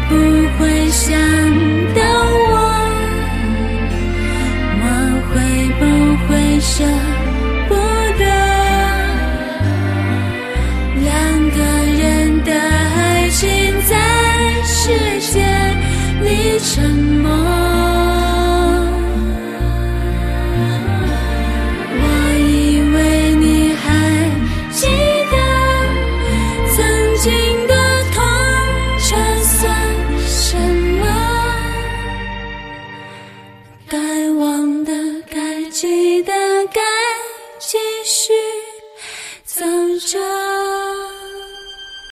不会想到我会不会舍不得两个人的爱情在时间里成